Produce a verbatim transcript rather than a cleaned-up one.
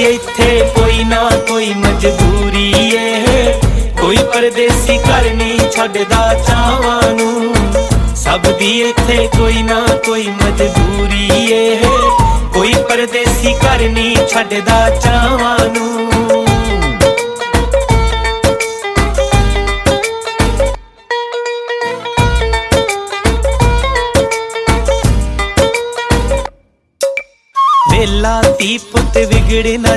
इत्थे कोई ना कोई मजबूरी है, कोई परदेसी घर नहीं छड्डदा चावां नूं। सब दी इत्थे कोई ना कोई मजबूरी है, कोई परदेसी घर नहीं छड्डदा चावां नूं। वेला धी पुत विगड़े ना